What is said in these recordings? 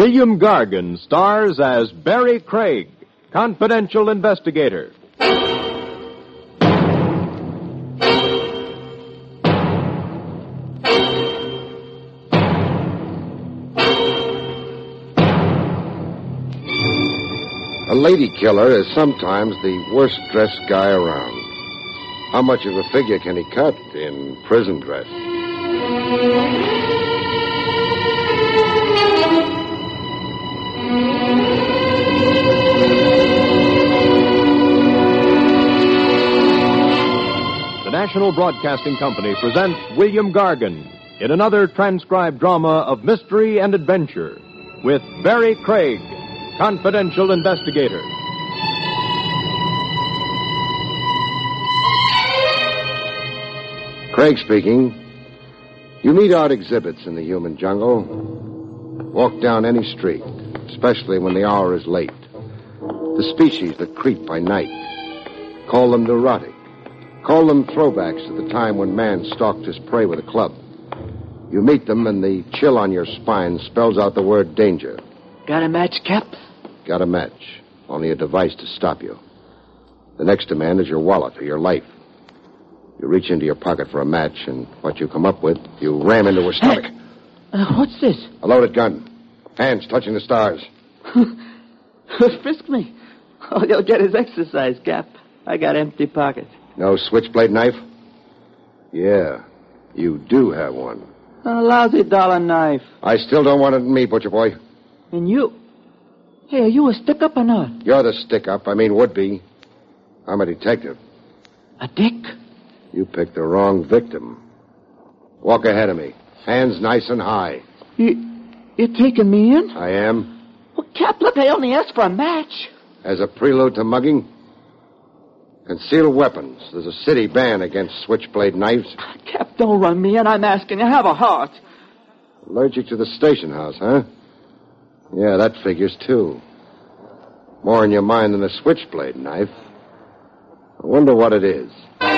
William Gargan stars as Barry Craig, confidential investigator. A lady killer is sometimes the worst-dressed guy around. How much of a figure can he cut in prison dress? The National Broadcasting Company presents William Gargan in another transcribed drama of mystery and adventure with Barry Craig, confidential investigator. Craig speaking. You meet odd exhibits in the human jungle. Walk down any street, especially when the hour is late. The species that creep by night. Call them neurotic. Call them throwbacks to the time when man stalked his prey with a club. You meet them and the chill on your spine spells out the word danger. Got a match, Cap? Got a match. Only a device to stop you. The next demand is your wallet or your life. You reach into your pocket for a match, and what you come up with, you ram into her stomach. What's this? A loaded gun. Hands touching the stars. Frisk me. All you'll get is exercise, Cap. I got empty pockets. No switchblade knife? Yeah, you do have one. A lousy dollar knife. I still don't want it in me, butcher boy. And you? Hey, are you a stick-up or not? You're the stick-up. I mean, would-be. I'm a detective. A dick? You picked the wrong victim. Walk ahead of me. Hands nice and high. You're taking me in? I am. Well, Cap, look, I only asked for a match. As a prelude to mugging? Concealed weapons. There's a city ban against switchblade knives. Cap, don't run me in. I'm asking you. Have a heart. Allergic to the station house, huh? Yeah, that figures, too. More in your mind than a switchblade knife. I wonder what it is.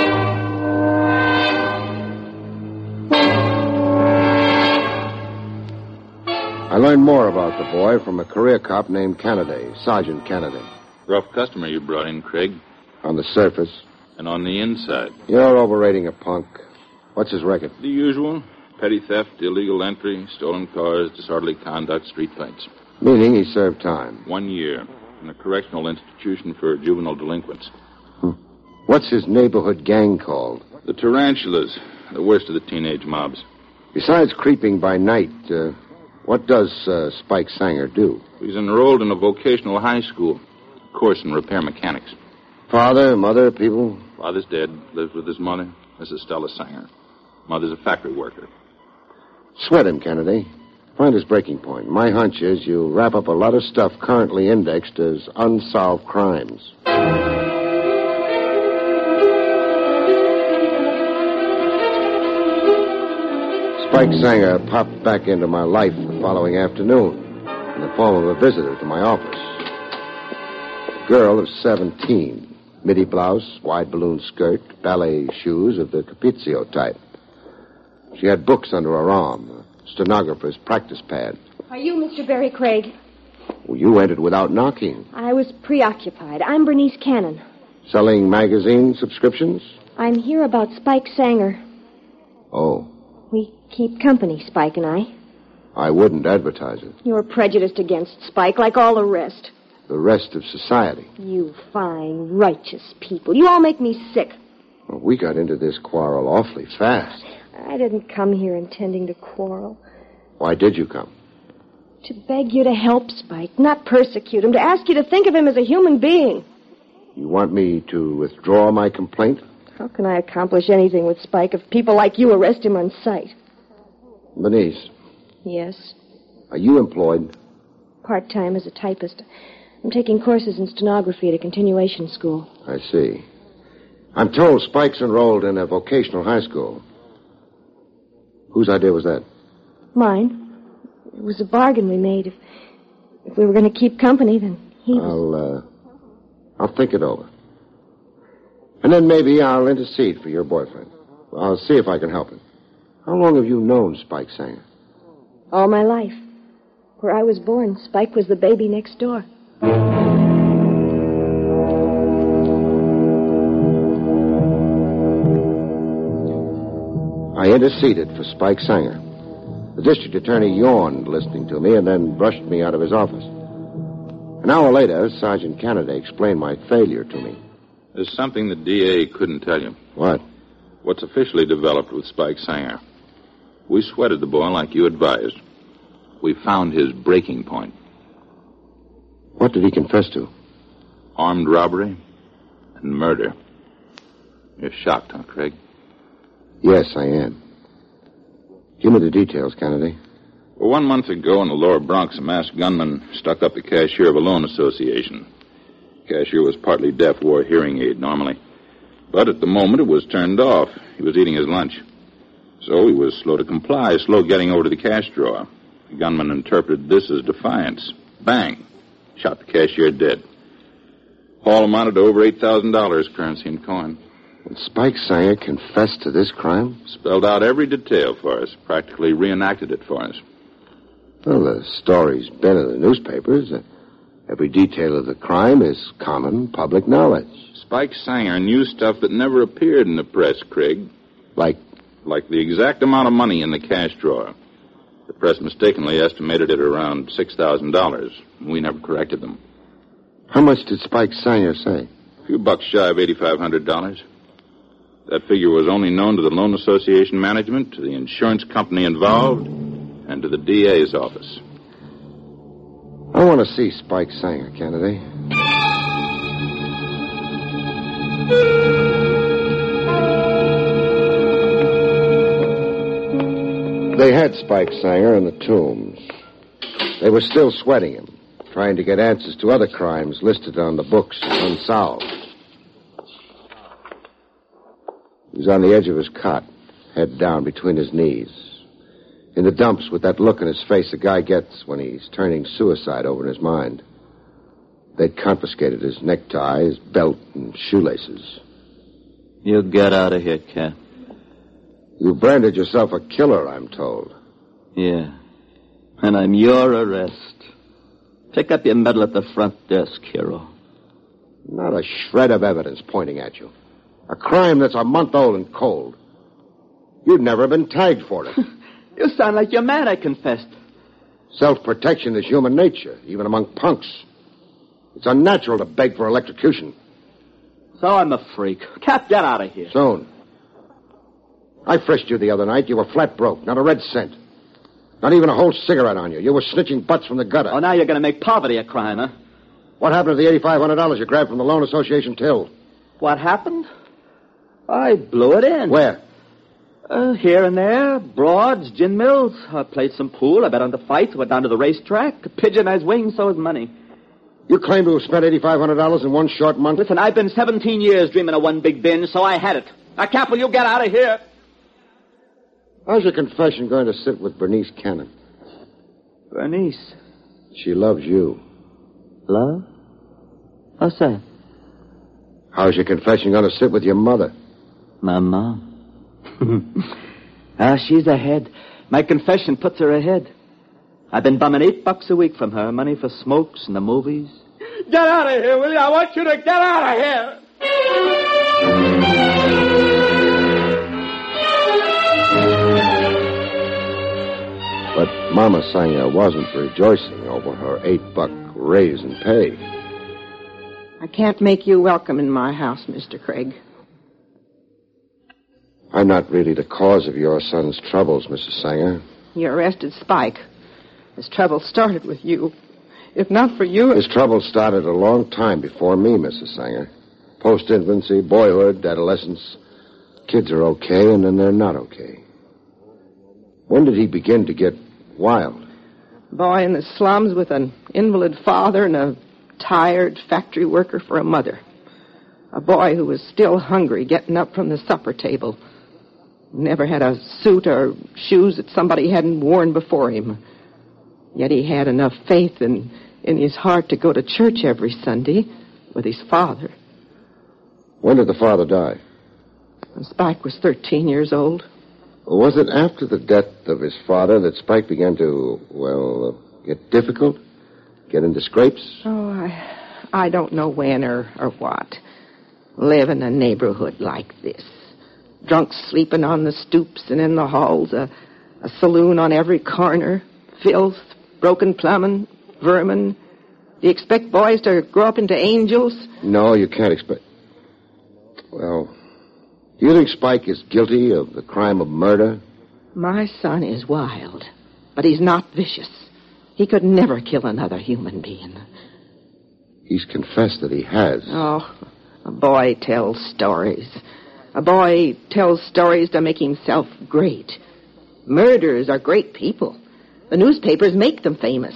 I learned more about the boy from a career cop named Kennedy, Sergeant Kennedy. Rough customer you brought in, Craig. On the surface. And on the inside. You're overrating a punk. What's his record? The usual. Petty theft, illegal entry, stolen cars, disorderly conduct, street fights. Meaning he served time. 1 year in a correctional institution for juvenile delinquents. What's his neighborhood gang called? The Tarantulas, the worst of the teenage mobs. Besides creeping by night, what does Spike Sanger do? He's enrolled in a vocational high school, course in repair mechanics. Father, mother, people? Father's dead, lives with his mother, Mrs. Stella Sanger. Mother's a factory worker. Sweat him, Kennedy. Find his breaking point. My hunch is you wrap up a lot of stuff currently indexed as unsolved crimes. Spike Sanger popped back into my life the following afternoon in the form of a visitor to my office. A girl of 17, midi blouse, wide balloon skirt, ballet shoes of the Capizio type. She had books under her arm, a stenographer's practice pad. Are you Mr. Barry Craig? Well, you entered without knocking. I was preoccupied. I'm Bernice Cannon. Selling magazine subscriptions? I'm here about Spike Sanger. Oh. We keep company, Spike and I. I wouldn't advertise it. You're prejudiced against Spike, like all the rest. The rest of society. You fine, righteous people. You all make me sick. Well, we got into this quarrel awfully fast. I didn't come here intending to quarrel. Why did you come? To beg you to help Spike, not persecute him, to ask you to think of him as a human being. You want me to withdraw my complaint? How can I accomplish anything with Spike if people like you arrest him on sight? Bernice. Yes? Are you employed? Part-time as a typist. I'm taking courses in stenography at a continuation school. I see. I'm told Spike's enrolled in a vocational high school. Whose idea was that? Mine. It was a bargain we made. If we were going to keep company, then he was... I'll think it over. And then maybe I'll intercede for your boyfriend. I'll see if I can help him. How long have you known Spike Sanger? All my life. Where I was born, Spike was the baby next door. I interceded for Spike Sanger. The district attorney yawned listening to me and then brushed me out of his office. An hour later, Sergeant Kennedy explained my failure to me. There's something the DA couldn't tell you. What? What's officially developed with Spike Sanger. We sweated the boy like you advised. We found his breaking point. What did he confess to? Armed robbery and murder. You're shocked, huh, Craig? Yes, I am. Give me the details, Kennedy. Well, 1 month ago in the lower Bronx, a masked gunman stuck up the cashier of a loan association. The cashier was partly deaf, wore a hearing aid normally. But at the moment, it was turned off. He was eating his lunch. So he was slow to comply, slow getting over to the cash drawer. The gunman interpreted this as defiance. Bang! Shot the cashier dead. Haul amounted to over $8,000, currency and coin. And Spike Sanger confessed to this crime? Spelled out every detail for us, practically reenacted it for us. Well, the story's been in the newspapers. Every detail of the crime is common public knowledge. Spike Sanger knew stuff that never appeared in the press, Craig. Like the exact amount of money in the cash drawer. The press mistakenly estimated it around $6,000. We never corrected them. How much did Spike Sanger say? A few bucks shy of $8,500. That figure was only known to the loan association management, to the insurance company involved, and to the DA's office. I want to see Spike Sanger, Kennedy. They had Spike Sanger in the Tombs. They were still sweating him, trying to get answers to other crimes listed on the books as unsolved. He was on the edge of his cot, head down between his knees. In the dumps with that look in his face a guy gets when he's turning suicide over in his mind. They'd confiscated his necktie, his belt, and shoelaces. You get out of here, Cap. You branded yourself a killer, I'm told. Yeah. And I'm your arrest. Pick up your medal at the front desk, hero. Not a shred of evidence pointing at you. A crime that's a month old and cold. You'd never been tagged for it. You sound like your man, I confessed. Self-protection is human nature, even among punks. It's unnatural to beg for electrocution. So I'm a freak. Cap, get out of here. Soon. I frisked you the other night. You were flat broke, not a red cent. Not even a whole cigarette on you. You were snitching butts from the gutter. Oh, now you're going to make poverty a crime, huh? What happened to the $8,500 you grabbed from the loan association till? What happened? I blew it in. Where? Here and there. Broads, gin mills. I played some pool. I bet on the fights. Went down to the racetrack. A pigeon has wings, so has money. You claim to have spent $8,500 in one short month? Listen, I've been 17 years dreaming of one big binge, so I had it. Now, Cap, will you get out of here? How's your confession going to sit with Bernice Cannon? Bernice? She loves you. Love? What's that? How's your confession going to sit with your mother? My mom. She's ahead. My confession puts her ahead. I've been bumming $8 a week from her, money for smokes and the movies. Get out of here, will you? I want you to get out of here. But Mama Sanger wasn't rejoicing over her $8 raise in pay. I can't make you welcome in my house, Mr. Craig. I'm not really the cause of your son's troubles, Mrs. Sanger. You arrested Spike. His trouble started with you. If not for you... His trouble started a long time before me, Mrs. Sanger. Post-infancy, boyhood, adolescence. Kids are okay, and then they're not okay. When did he begin to get wild? Boy in the slums with an invalid father and a tired factory worker for a mother. A boy who was still hungry, getting up from the supper table. Never had a suit or shoes that somebody hadn't worn before him. Yet he had enough faith in his heart to go to church every Sunday with his father. When did the father die? When Spike was 13 years old. Was it after the death of his father that Spike began to, Get difficult? Get into scrapes? Oh, I don't know when or what. Live in a neighborhood like this. Drunks sleeping on the stoops and in the halls. A saloon on every corner. Filth, broken plumbing, vermin. Do you expect boys to grow up into angels? No, you can't expect... Well, do you think Spike is guilty of the crime of murder? My son is wild, but he's not vicious. He could never kill another human being. He's confessed that he has. Oh, a boy tells stories. A boy tells stories to make himself great. Murderers are great people. The newspapers make them famous.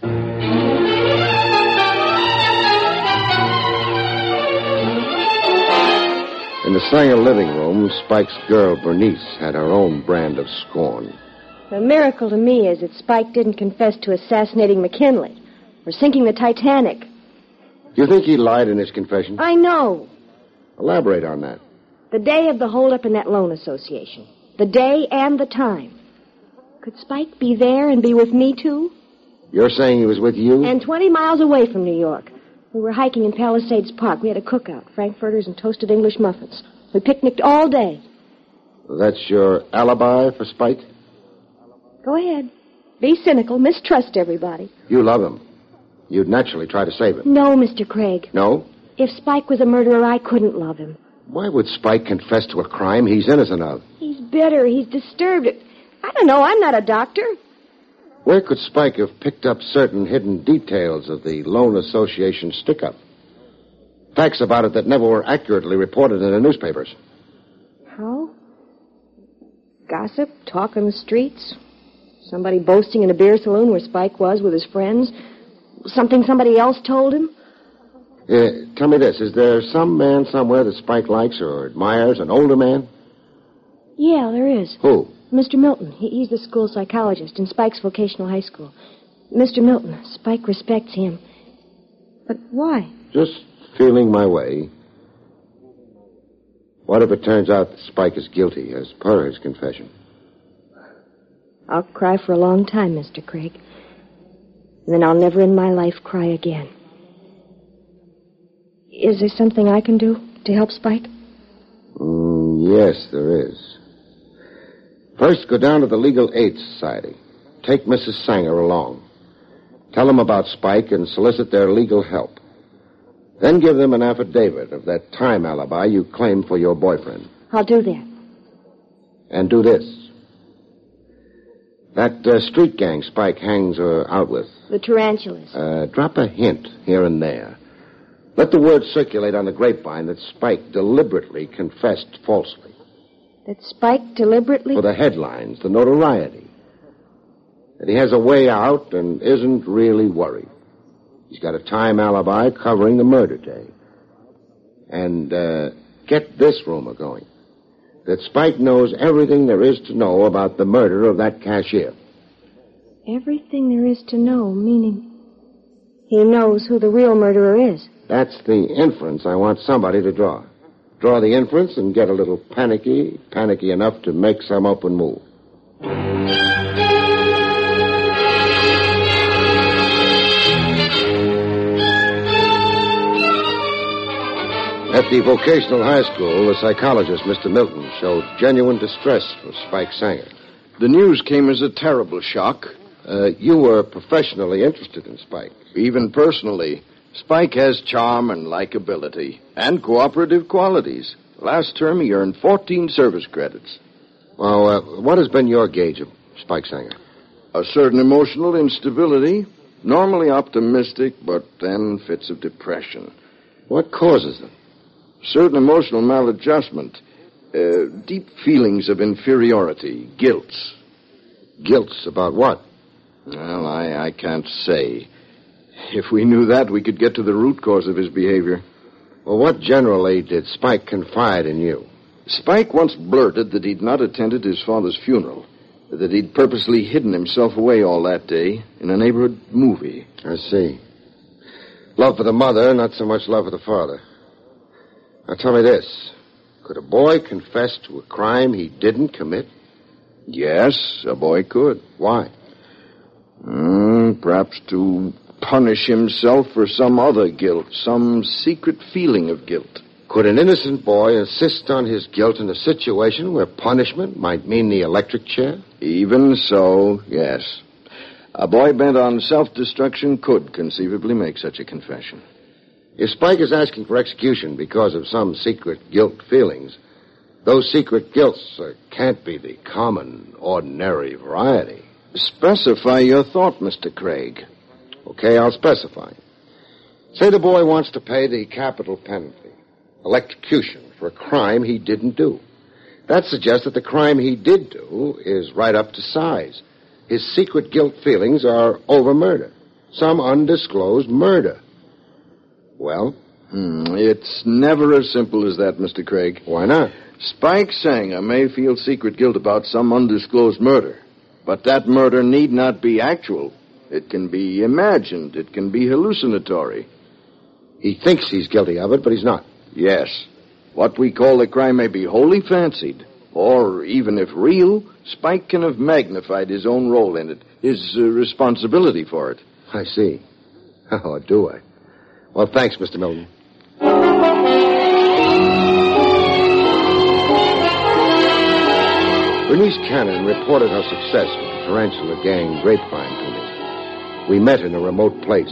In the Sanger living room, Spike's girl, Bernice, had her own brand of scorn. The miracle to me is that Spike didn't confess to assassinating McKinley or sinking the Titanic. Do you think he lied in his confession? I know. Elaborate on that. The day of the holdup in that loan association. The day and the time. Could Spike be there and be with me, too? You're saying he was with you? And 20 miles away from New York. We were hiking in Palisades Park. We had a cookout, frankfurters and toasted English muffins. We picnicked all day. That's your alibi for Spike? Go ahead. Be cynical. Mistrust everybody. You love him. You'd naturally try to save him. No, Mr. Craig. No? If Spike was a murderer, I couldn't love him. Why would Spike confess to a crime he's innocent of? He's bitter. He's disturbed. I don't know. I'm not a doctor. Where could Spike have picked up certain hidden details of the Loan Association stick-up? Facts about it that never were accurately reported in the newspapers. How? Gossip? Talk on the streets? Somebody boasting in a beer saloon where Spike was with his friends? Something somebody else told him? Tell me this. Is there some man somewhere that Spike likes or admires, an older man? Yeah, there is. Who? Mr. Milton. He's the school psychologist in Spike's vocational high school. Mr. Milton. Spike respects him. But why? Just feeling my way. What if it turns out that Spike is guilty, as per his confession? I'll cry for a long time, Mr. Craig. And then I'll never in my life cry again. Is there something I can do to help Spike? Yes, there is. First, go down to the Legal Aid Society. Take Mrs. Sanger along. Tell them about Spike and solicit their legal help. Then give them an affidavit of that time alibi you claimed for your boyfriend. I'll do that. And do this. That street gang Spike hangs out with. The tarantulas. Drop a hint here and there. Let the word circulate on the grapevine that Spike deliberately confessed falsely. That Spike deliberately... For the headlines, the notoriety. That he has a way out and isn't really worried. He's got a time alibi covering the murder day. And get this rumor going. That Spike knows everything there is to know about the murder of that cashier. Everything there is to know, meaning he knows who the real murderer is. That's the inference I want somebody to draw. Draw the inference and get a little panicky enough to make some open move. At the vocational high school, the psychologist, Mr. Milton, showed genuine distress for Spike Sanger. The news came as a terrible shock. You were professionally interested in Spike. Even personally. Spike has charm and likability, and cooperative qualities. Last term, he earned 14 service credits. Well, what has been your gauge of Spike Sanger? A certain emotional instability, normally optimistic, but then fits of depression. What causes them? Certain emotional maladjustment, deep feelings of inferiority, guilts. Guilts about what? Well, I can't say. If we knew that, we could get to the root cause of his behavior. Well, what generally did Spike confide in you? Spike once blurted that he'd not attended his father's funeral, that he'd purposely hidden himself away all that day in a neighborhood movie. I see. Love for the mother, not so much love for the father. Now, tell me this. Could a boy confess to a crime he didn't commit? Yes, a boy could. Why? Perhaps to punish himself for some other guilt, some secret feeling of guilt. Could an innocent boy insist on his guilt in a situation where punishment might mean the electric chair? Even so, yes. A boy bent on self-destruction could conceivably make such a confession. If Spike is asking for execution because of some secret guilt feelings, those secret guilts can't be the common, ordinary variety. Specify your thought, Mr. Craig. Okay, I'll specify. Say the boy wants to pay the capital penalty, electrocution, for a crime he didn't do. That suggests that the crime he did do is right up to size. His secret guilt feelings are over murder, some undisclosed murder. Well? It's never as simple as that, Mr. Craig. Why not? Spike Sanger may feel secret guilt about some undisclosed murder, but that murder need not be actual. It can be imagined. It can be hallucinatory. He thinks he's guilty of it, but he's not. Yes. What we call the crime may be wholly fancied, or even if real, Spike can have magnified his own role in it, his responsibility for it. I see. Oh, do I? Well, thanks, Mr. Milton. Bernice Cannon reported her success with the tarantula gang Grapevine to me. We met in a remote place,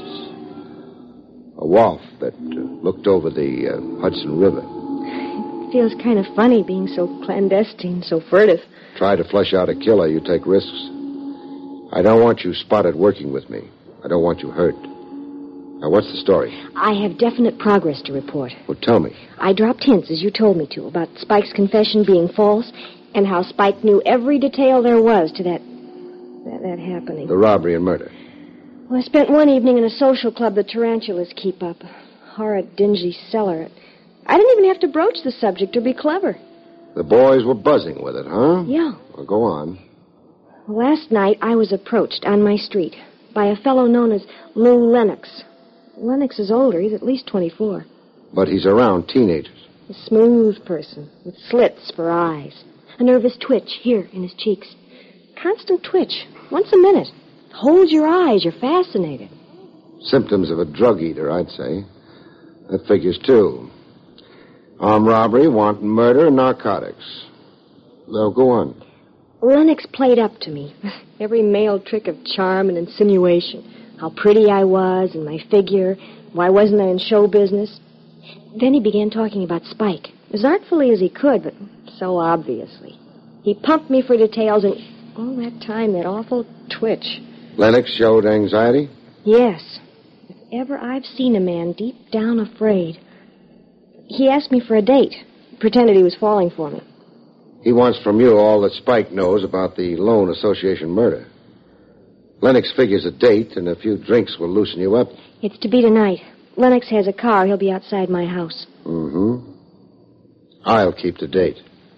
a wharf that looked over the Hudson River. It feels kind of funny being so clandestine, so furtive. Try to flush out a killer, you take risks. I don't want you spotted working with me. I don't want you hurt. Now, what's the story? I have definite progress to report. Well, tell me. I dropped hints, as you told me to, about Spike's confession being false and how Spike knew every detail there was to that happening. The robbery and murder. Well, I spent one evening in a social club the tarantulas keep up. A horrid, dingy cellar. I didn't even have to broach the subject or be clever. The boys were buzzing with it, huh? Yeah. Well, go on. Well, last night I was approached on my street by a fellow known as Lou Lennox. Lennox is older. He's at least 24. But he's around teenagers. A smooth person with slits for eyes. A nervous twitch here in his cheeks. Constant twitch, once a minute. Holds your eyes. You're fascinated. Symptoms of a drug eater, I'd say. That figures, too. Armed robbery, wanton murder, and narcotics. Now, go on. Lennox played up to me. Every male trick of charm and insinuation. How pretty I was and my figure. Why wasn't I in show business? Then he began talking about Spike. As artfully as he could, but so obviously. He pumped me for details, and all that time, that awful twitch. Lennox showed anxiety? Yes. If ever I've seen a man deep down afraid. He asked me for a date. Pretended he was falling for me. He wants from you all that Spike knows about the Loan Association murder. Lennox figures a date and a few drinks will loosen you up. It's to be tonight. Lennox has a car. He'll be outside my house. Mm-hmm. I'll keep the date.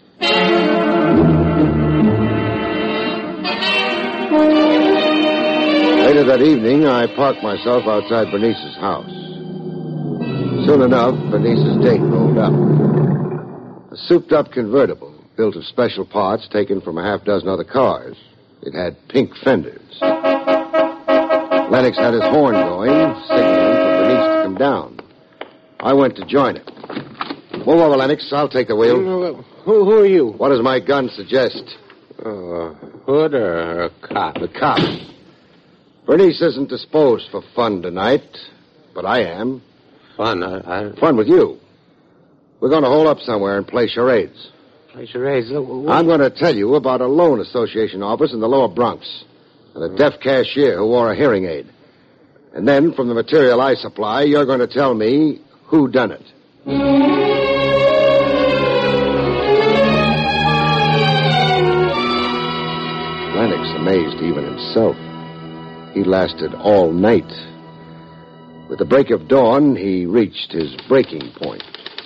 Later that evening, I parked myself outside Bernice's house. Soon enough, Bernice's date rolled up. A souped-up convertible, built of special parts taken from a half-dozen other cars. It had pink fenders. Lennox had his horn going, signaling for Bernice to come down. I went to join him. Move over, Lennox. I'll take the wheel. Who are you? What does my gun suggest? Hood or a cop? The cop. Bernice isn't disposed for fun tonight, but I am. Fun? Fun with you. We're going to hole up somewhere and play charades. Play charades? I'm going to tell you about a loan association office in the lower Bronx and a deaf cashier who wore a hearing aid. And then, from the material I supply, you're going to tell me who done it. Lennox amazed even himself. He lasted all night. With the break of dawn, he reached his breaking point.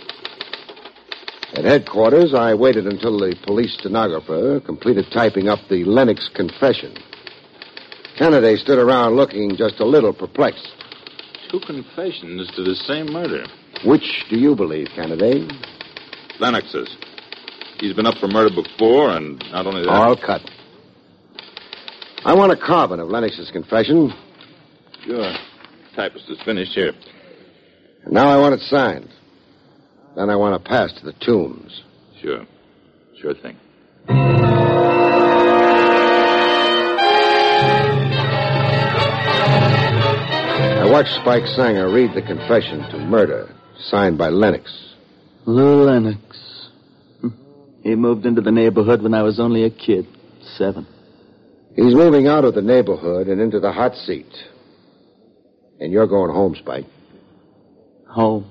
At headquarters, I waited until the police stenographer completed typing up the Lennox confession. Kennedy stood around looking just a little perplexed. 2 confessions to the same murder. Which do you believe, Kennedy? Lennox's. He's been up for murder before, and not only that... All cut. I want a carbon of Lennox's confession. Sure. Typist is finished here. And now I want it signed. Then I want to pass to the Tombs. Sure. Sure thing. I watched Spike Sanger read the confession to murder, signed by Lennox. Lou Lennox. He moved into the neighborhood when I was only a kid, 7. He's moving out of the neighborhood and into the hot seat. And you're going home, Spike. Home.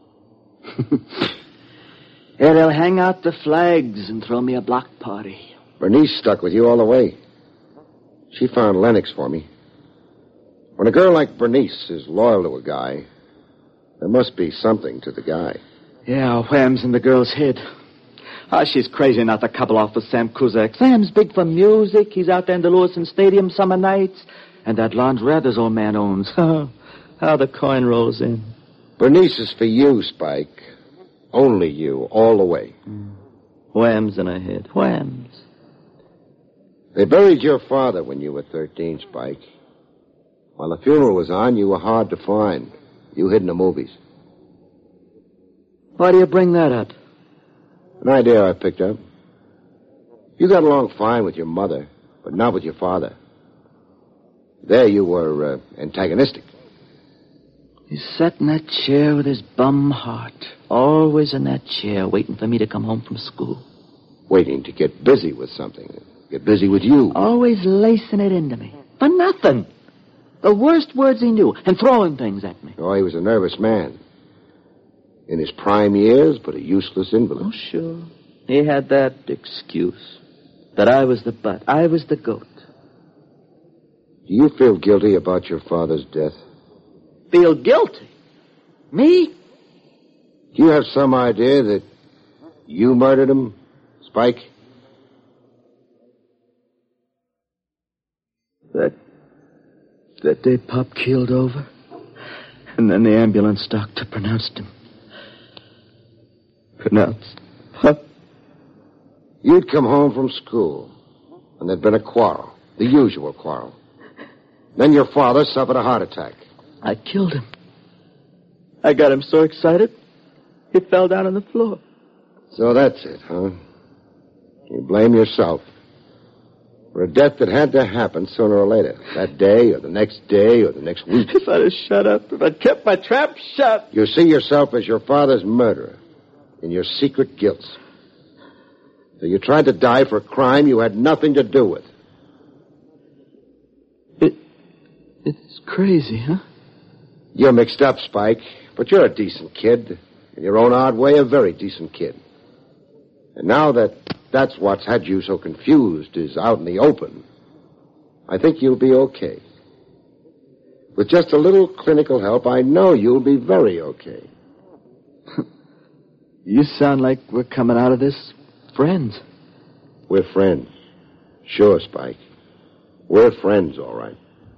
Yeah, they'll hang out the flags and throw me a block party. Bernice stuck with you all the way. She found Lennox for me. When a girl like Bernice is loyal to a guy, there must be something to the guy. Yeah, wham's in the girl's head. She's crazy not to couple off with Sam Kuzak. Sam's big for music. He's out there in the Lewiston Stadium summer nights. And that laundrette his old man owns. How the coin rolls in. Bernice is for you, Spike. Only you, all the way. Whams in her head. Whams. They buried your father when you were 13, Spike. While the funeral was on, you were hard to find. You hid in the movies. Why do you bring that up? An idea I picked up. You got along fine with your mother, but not with your father. There you were antagonistic. He sat in that chair with his bum heart. Always in that chair, waiting for me to come home from school. Waiting to get busy with something. Get busy with you. Always lacing it into me. For nothing. The worst words he knew, and throwing things at me. Oh, he was a nervous man. In his prime years, but a useless invalid. Oh, sure. He had that excuse. That I was the butt. I was the goat. Do you feel guilty about your father's death? Feel guilty? Me? Do you have some idea that you murdered him, Spike? That day Pop keeled over. And then the ambulance doctor pronounced him. Pronounced Pop. You'd come home from school, and there'd been a quarrel. The usual quarrel. Then your father suffered a heart attack. I killed him. I got him so excited, he fell down on the floor. So that's it, huh? You blame yourself for a death that had to happen sooner or later. That day, or the next day, or the next week. If I'd have shut up, if I'd kept my trap shut. You see yourself as your father's murderer in your secret guilt. So you tried to die for a crime you had nothing to do with. It's crazy, huh? You're mixed up, Spike, but you're a decent kid. In your own odd way, a very decent kid. And now that's what's had you so confused is out in the open, I think you'll be okay. With just a little clinical help, I know you'll be very okay. You sound like we're coming out of this friends. We're friends. Sure, Spike. We're friends, all right.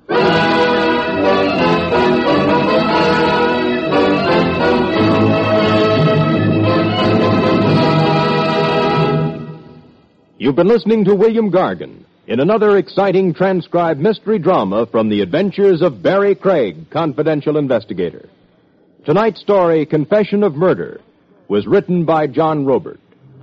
You've been listening to William Gargan in another exciting transcribed mystery drama from the adventures of Barry Craig, confidential investigator. Tonight's story, Confession of Murder, was written by John Robert.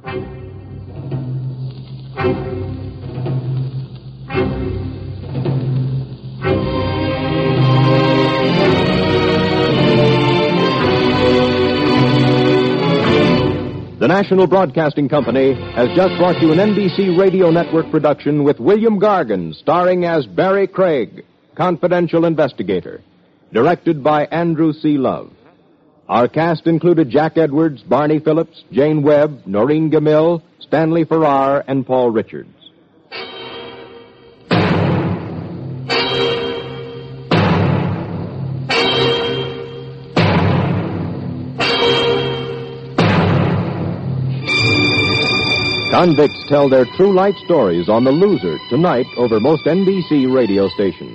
The National Broadcasting Company has just brought you an NBC Radio Network production with William Gargan, starring as Barry Craig, confidential investigator, directed by Andrew C. Love. Our cast included Jack Edwards, Barney Phillips, Jane Webb, Noreen Gamil, Stanley Farrar, and Paul Richards. Convicts tell their true life stories on The Loser tonight over most NBC radio stations.